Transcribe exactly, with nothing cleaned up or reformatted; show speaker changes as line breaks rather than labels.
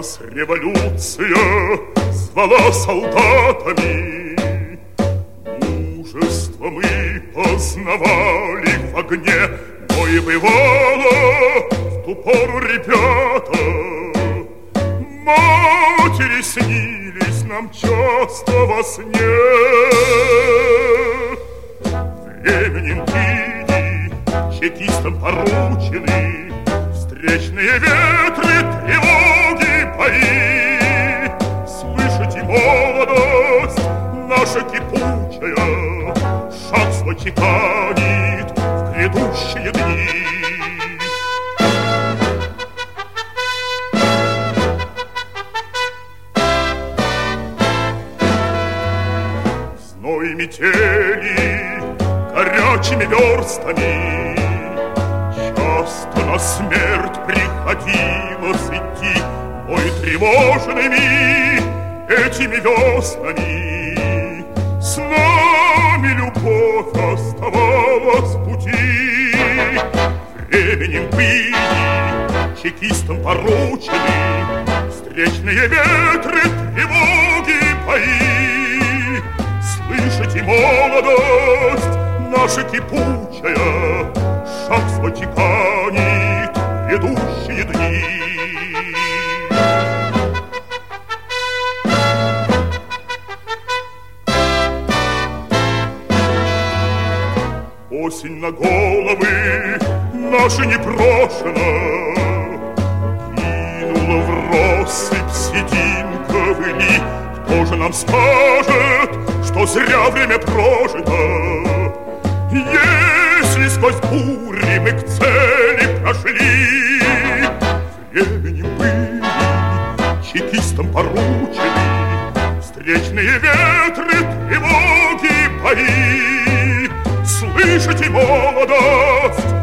Нас революция звала солдатами, мужество мы познавали в огне, но и бывало в ту пору, ребята, матери снились нам часто во сне. Временем тени чекистам поручены, встречные ветры, тревоги, бои. Слышите, молодость наша кипучая шаг свой чеканит в грядущие дни. Зной метели горячими верстами, часто на смерть приходилось идти, но и тревожными этими веснами с нами любовь оставалась в пути. Временем были чекистам поручены встречные ветры, тревоги, бои. Слышите, молодость наша кипучая шаг свой чеканит в грядущие дни. Осень на головы наши непрошено кинула в россыпь сединковыми. Кто же нам скажет, что зря время прожито, если сквозь бури мы к цели прошли? Временем были чекистам поручены встречные ветры, тревоги, бои. Слышите, молодость